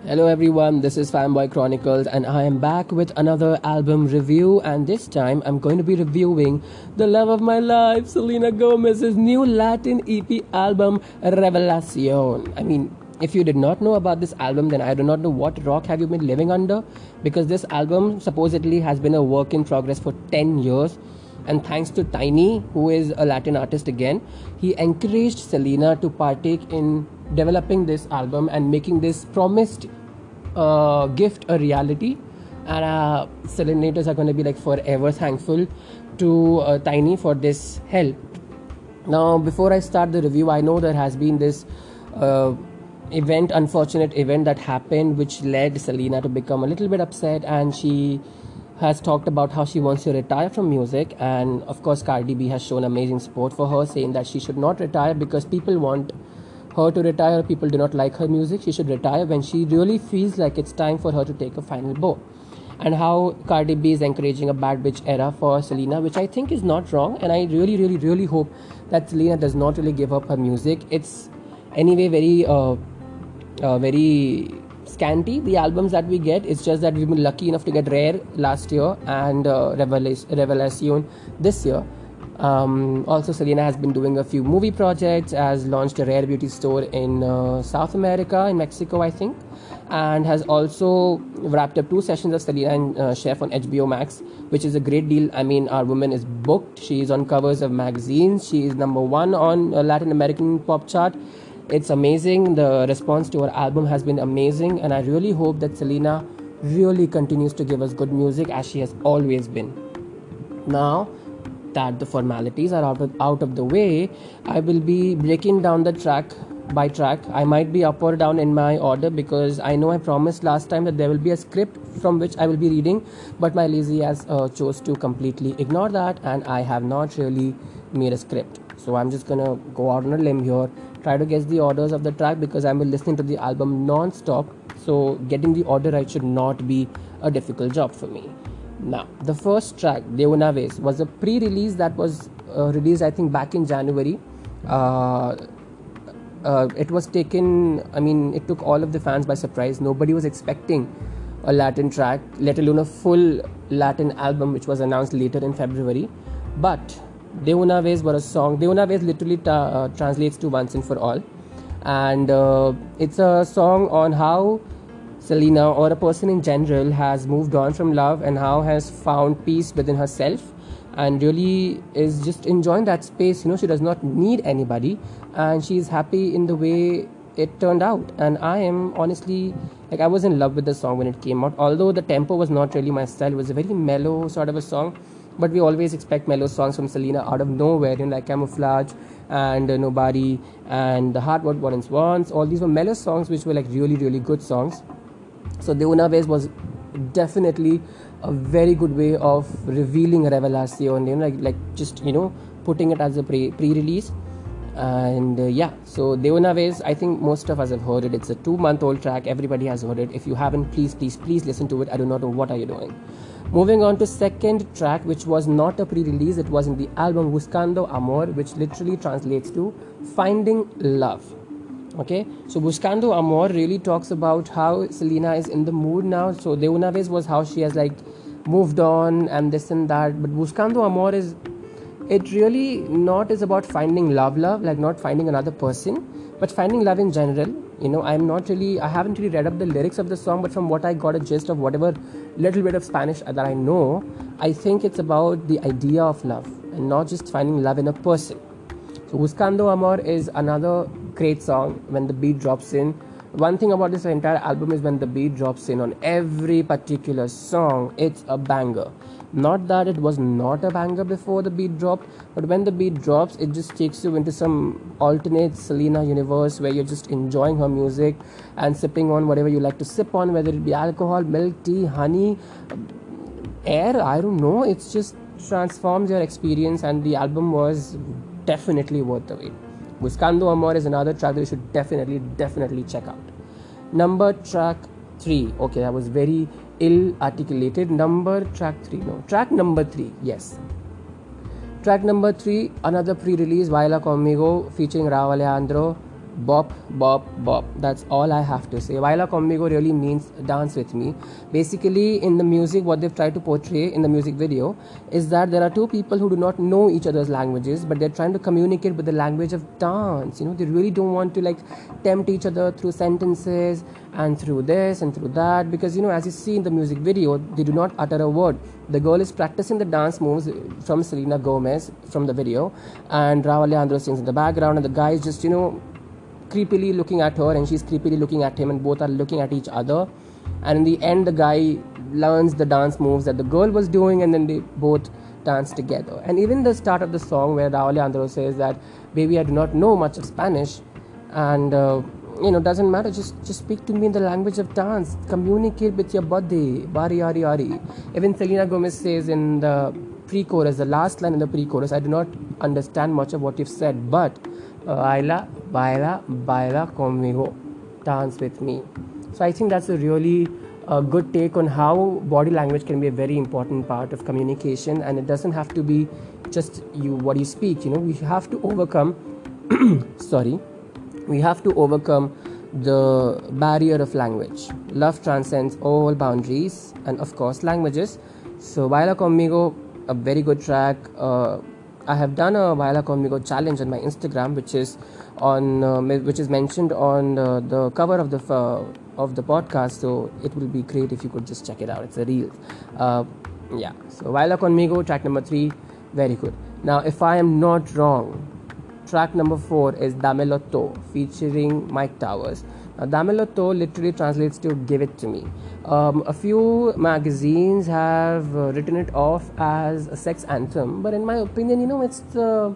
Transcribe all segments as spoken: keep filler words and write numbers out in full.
Hello everyone, this is Fanboy Chronicles and I am back with another album review, and this time I'm going to be reviewing the love of my life, Selena Gomez's new Latin E P album Revelacion. I mean, if you did not know about this album, then I do not know what rock have you been living under, because this album supposedly has been a work in progress for ten years. And thanks to Tiny, who is a Latin artist again, he encouraged Selena to partake in developing this album and making this promised uh, gift a reality. And uh, Selenators are going to be like forever thankful to uh, Tiny for this help. Now, before I start the review, I know there has been this uh, event, unfortunate event that happened, which led Selena to become a little bit upset, and she has talked about how she wants to retire from music. And of course Cardi B has shown amazing support for her, saying that she should not retire because people want her to retire. People do not like her music. She should retire when she really feels like it's time for her to take a final bow. And how Cardi B is encouraging a bad bitch era for Selena, which I think is not wrong, and I really really really hope that Selena does not really give up her music. It's anyway very uh, uh, very scanty, the albums that we get. It's just that we've been lucky enough to get Rare last year and uh, Revelacion this year. Um, also, Selena has been doing a few movie projects, has launched a Rare Beauty store in uh, South America, in Mexico I think, and has also wrapped up two sessions of Selena and uh, Chef on H B O Max, which is a great deal. I mean, our woman is booked. She is on covers of magazines. She is number one on a Latin American pop chart. It's amazing. The response to her album has been amazing, and I really hope that Selena really continues to give us good music as she has always been. Now that the formalities are out of, out of the way, I will be breaking down the track by track. I might be up or down in my order because I know I promised last time that there will be a script from which I will be reading, but my lazy ass uh, chose to completely ignore that, and I have not really made a script. So I'm just gonna go out on a limb here, try to guess the orders of the track, because I'm listening to the album non-stop, so getting the order right should not be a difficult job for me. Now, the first track, De Una Vez, was a pre-release that was uh, released I think back in January. Uh, uh, it was taken, I mean, it took all of the fans by surprise. Nobody was expecting a Latin track, let alone a full Latin album, which was announced later in February. But De Una Vez was a song. De Una Vez literally ta- uh, translates to once and for all, and uh, it's a song on how Selena, or a person in general, has moved on from love and how has found peace within herself, and really is just enjoying that space. You know, she does not need anybody, and she's happy in the way it turned out. And I am honestly, like, I was in love with the song when it came out, although the tempo was not really my style. It was a very mellow sort of a song. But we always expect mellow songs from Selena out of nowhere, you know, like Camouflage and uh, Nobody and The Heart What Once Wants. All these were mellow songs which were like really, really good songs. So De Una Vez was definitely a very good way of revealing Revelacion, you know, like, like just, you know, putting it as a pre- pre-release. And uh, yeah, so De Una Vez, I think most of us have heard it. It's a two-month-old track. Everybody has heard it. If you haven't, please, please, please listen to it. I do not know what are you doing. Moving on to second track, which was not a pre-release. It was in the album Buscando Amor, which literally translates to Finding Love. Okay, so Buscando Amor really talks about how Selena is in the mood now. So De Una Vez was how she has like moved on and this and that. But Buscando Amor is, it really not is about finding love, love, like not finding another person, but finding love in general. You know, I'm not really, I haven't really read up the lyrics of the song, but from what I got a gist of whatever little bit of Spanish that I know, I think it's about the idea of love and not just finding love in a person. So Buscando Amor is another great song when the beat drops in. One thing about this entire album is when the beat drops in on every particular song, it's a banger. Not that it was not a banger before the beat dropped, but when the beat drops, it just takes you into some alternate Selena universe where you're just enjoying her music and sipping on whatever you like to sip on, whether it be alcohol, milk, tea, honey, air, I don't know. It's just transforms your experience, and the album was definitely worth the wait. Buscando Amor is another track that you should definitely, definitely check out. Number track three. Okay, that was very ill articulated. Number track three. No, track number three. Yes. Track number three, another pre-release, Baila Conmigo, featuring Rauw Alejandro. Bop, bop, bop. That's all I have to say. Baila conmigo really means dance with me. Basically, in the music, what they've tried to portray in the music video is that there are two people who do not know each other's languages, but they're trying to communicate with the language of dance. You know, they really don't want to like tempt each other through sentences and through this and through that, because you know, as you see in the music video, they do not utter a word. The girl is practicing the dance moves from Selena Gomez from the video, and Rauw Alejandro sings in the background, and the guy is just, you know, creepily looking at her, and she's creepily looking at him, and both are looking at each other. And in the end, the guy learns the dance moves that the girl was doing, and then they both dance together. And even the start of the song, where Rauw Alejandro says that, "Baby, I do not know much of Spanish, and uh, you know, doesn't matter. Just just speak to me in the language of dance. Communicate with your body, bari ari ari." Even Selena Gomez says in the pre-chorus, the last line in the pre-chorus, "I do not understand much of what you've said, but baila, baila, baila conmigo, dance with me." So I think that's a really uh, good take on how body language can be a very important part of communication, and it doesn't have to be just you what you speak. You know, we have to overcome. sorry. We have to overcome the barrier of language. Love transcends all boundaries and, of course, languages. So, Baila Conmigo, a very good track. Uh, I have done a Baila Conmigo challenge on my Instagram, which is on, uh, which is mentioned on uh, the cover of the uh, of the podcast. So, it will be great if you could just check it out. It's a reel. Uh, yeah. So, Baila Conmigo, track number three, very good. Now, if I am not wrong, track number four is Damelo To featuring Mike Towers. Now, Damelo To literally translates to "give it to me." Um, a few magazines have uh, written it off as a sex anthem, but in my opinion, you know, it's the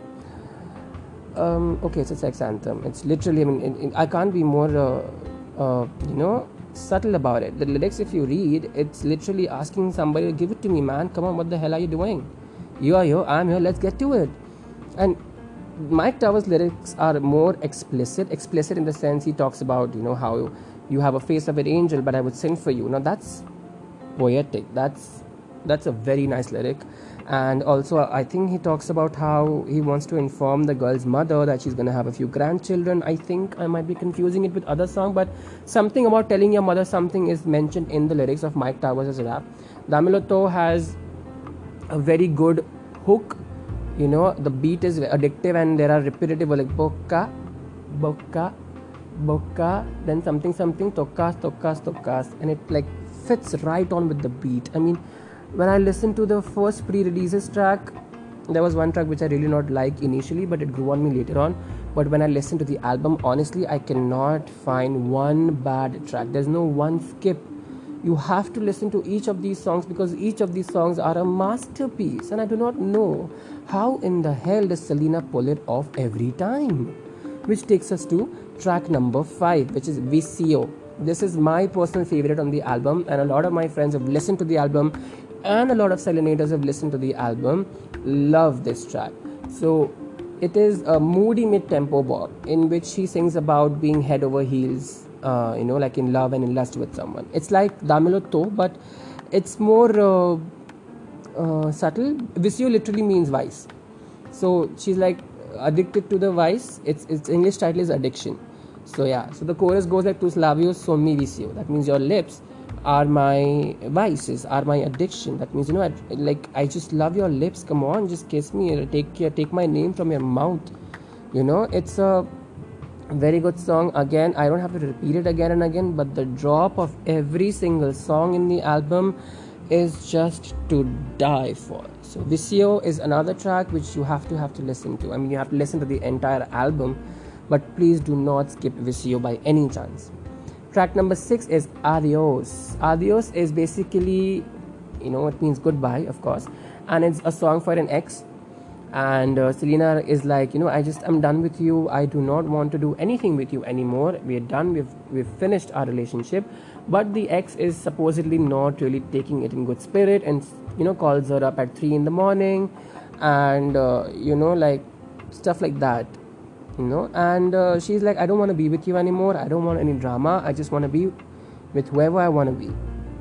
um, okay, it's a sex anthem. It's literally, I mean, it, it, I can't be more, uh, uh, you know, subtle about it. The lyrics, if you read, it's literally asking somebody to give it to me, man. Come on, what the hell are you doing? You are here, I'm here. Let's get to it. And Mike Towers' lyrics are more explicit, explicit in the sense he talks about, you know, how you have a face of an angel, but I would sing for you. Now that's poetic. That's that's a very nice lyric. And also, I think he talks about how he wants to inform the girl's mother that she's going to have a few grandchildren. I think I might be confusing it with other song, but something about telling your mother something is mentioned in the lyrics of Mike Towers' rap. Damelo To has a very good hook. You know, the beat is addictive and there are repetitive, like boca, boca, boca, then something, something, tocas, tocas, tocas, and it like fits right on with the beat. I mean, when I listened to the first pre-releases track, there was one track which I really not like initially, but it grew on me later on. But when I listened to the album, honestly, I cannot find one bad track. There's no one skip. You have to listen to each of these songs because each of these songs are a masterpiece, and I do not know how in the hell does Selena pull it off every time. Which takes us to track number five, which is Vicio. This is my personal favorite on the album, and a lot of my friends have listened to the album, and a lot of Selenators have listened to the album. Love this track. So it is a moody mid-tempo bop in which he sings about being head over heels, uh, you know, like in love and in lust with someone. It's like Damelo To, but it's more uh, uh, subtle. Vicio literally means vice. So she's like addicted to the vice. Its its English title is Addiction. So yeah, so the chorus goes like tus labios son mi vicio. That means your lips are my vices, are my addiction. That means, you know, I, like I just love your lips. Come on, just kiss me. Take care, take my name from your mouth. You know, it's a very good song. Again, I don't have to repeat it again and again, but the drop of every single song in the album is just to die for. So Vicio is another track which you have to have to listen to. I mean, you have to listen to the entire album, but please do not skip Vicio by any chance. Track number six is Adios. Adios is basically, you know, it means goodbye, of course, and it's a song for an ex. And uh, Selena is like, you know, I just I'm done with you. I do not want to do anything with you anymore. We're done. We've we've finished our relationship. But the ex is supposedly not really taking it in good spirit, and you know, calls her up at three in the morning, and uh, you know, like stuff like that. You know, and uh, she's like, I don't want to be with you anymore. I don't want any drama. I just want to be with whoever I want to be.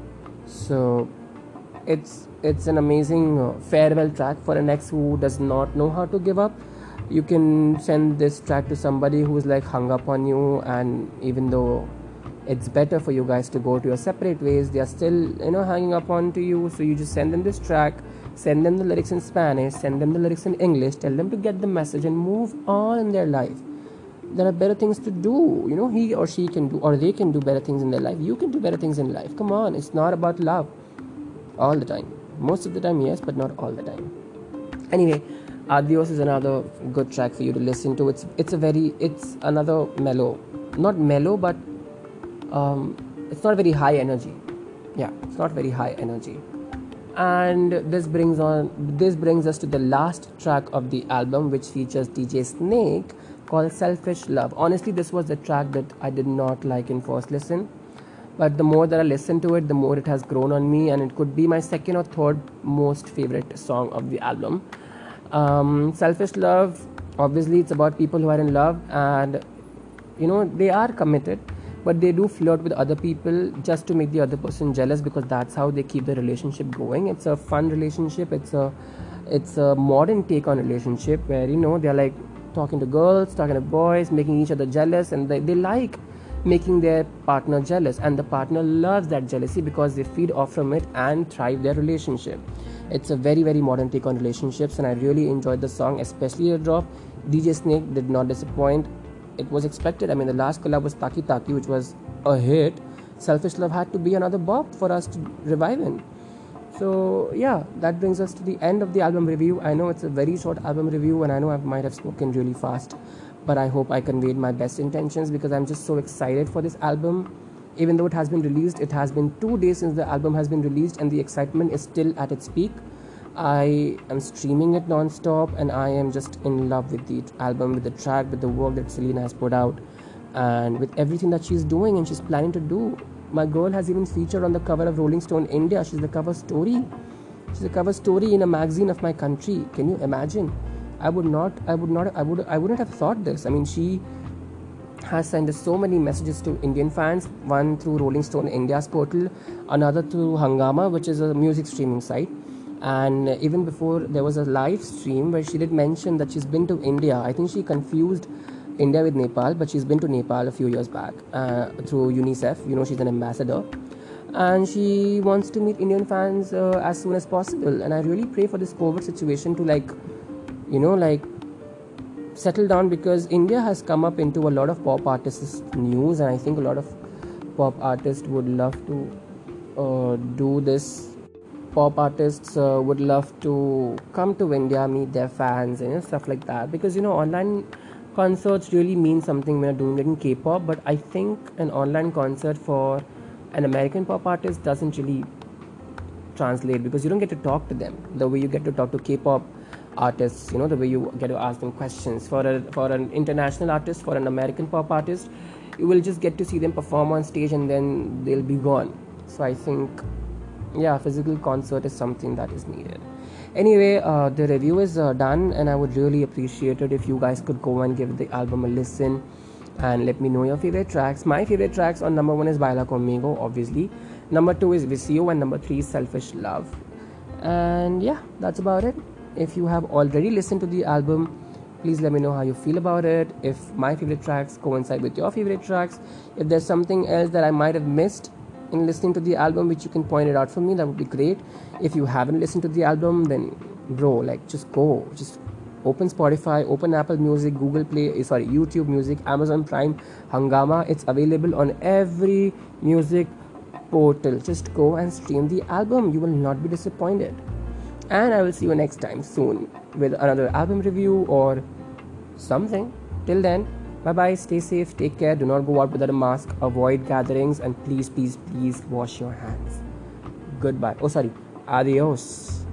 So it's it's an amazing uh, farewell track for an ex who does not know how to give up. You can send this track to somebody who's like hung up on you, and even though it's better for you guys to go to your separate ways, they are still, you know, hanging up on to you. So you just send them this track, send them the lyrics in Spanish, send them the lyrics in English, tell them to get the message and move on in their life. There are better things to do, you know. He or she can do, or they can do better things in their life. You can do better things in life. Come on, it's not about love all the time. Most of the time, yes, but not all the time. Anyway, Adios is another good track for you to listen to. It's it's a very it's another mellow, not mellow, but um, it's not very high energy. Yeah, it's not very high energy. And this brings on this brings us to the last track of the album, which features D J Snake, called Selfish Love. Honestly, this was the track that I did not like in first listen, but the more that I listen to it, the more it has grown on me, and it could be my second or third most favorite song of the album. Um, Selfish Love, obviously it's about people who are in love, and you know, they are committed, but they do flirt with other people just to make the other person jealous, because that's how they keep the relationship going. It's a fun relationship. It's a it's a modern take on relationship where, you know, they're like talking to girls, talking to boys, making each other jealous, and they, they like making their partner jealous, and the partner loves that jealousy because they feed off from it and thrive their relationship. It's a very very modern take on relationships, and I really enjoyed the song, especially the drop. D J Snake did not disappoint. It was expected. I mean, the last collab was Taki Taki, which was a hit. Selfish Love had to be another bop for us to revive in. So yeah, that brings us to the end of the album review. I know it's a very short album review, and I know I might have spoken really fast, but I hope I conveyed my best intentions, because I'm just so excited for this album. Even though it has been released, it has been two days since the album has been released, and the excitement is still at its peak. I am streaming it non-stop, and I am just in love with the album, with the track, with the work that Selena has put out, and with everything that she's doing and she's planning to do. My girl has even featured on the cover of Rolling Stone India. She's the cover story. She's the cover story in a magazine of my country. Can you imagine? I would not, I would not, I would, I wouldn't have thought this. I mean, she has sent so many messages to Indian fans. One through Rolling Stone India's portal, another through Hungama, which is a music streaming site. And even before, there was a live stream where she did mention that she's been to India. I think she confused India with Nepal, but she's been to Nepal a few years back uh, through UNICEF. You know, she's an ambassador, and she wants to meet Indian fans uh, as soon as possible. And I really pray for this COVID situation to, like, you know, like settle down, because India has come up into a lot of pop artists news, and I think a lot of pop artists would love to uh, do this. Pop artists uh, would love to come to India, meet their fans, and you know, stuff like that, because, you know, online concerts really mean something when you're doing it in K-pop, but I think an online concert for an American pop artist doesn't really translate, because you don't get to talk to them the way you get to talk to K-pop artists, you know, the way you get to ask them questions. For a for an international artist, for an American pop artist, you will just get to see them perform on stage and then they'll be gone. So I think, yeah, physical concert is something that is needed. Anyway, uh, the review is uh, done, and I would really appreciate it if you guys could go and give the album a listen and let me know your favorite tracks. My favorite tracks on number one is Baila Conmigo, obviously. Number two is Vicio, and number three is Selfish Love. And yeah, that's about it. If you have already listened to the album, please let me know how you feel about it. If my favorite tracks coincide with your favorite tracks, if there's something else that I might have missed in listening to the album which you can point it out for me, that would be great. If you haven't listened to the album, then bro, like, just go, just open Spotify, open Apple Music, Google Play, sorry, YouTube Music, Amazon Prime, Hungama. It's available on every music portal. Just go and stream the album. You will not be disappointed. And I will see you next time soon with another album review or something. Till then, bye bye, stay safe, take care, do not go out without a mask, avoid gatherings, and please, please, please wash your hands. Goodbye. Oh, sorry. Adios.